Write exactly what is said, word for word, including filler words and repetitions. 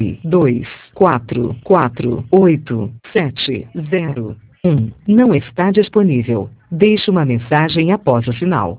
dois quatro quatro oito sete zero um não está disponível. Deixe uma mensagem após o sinal.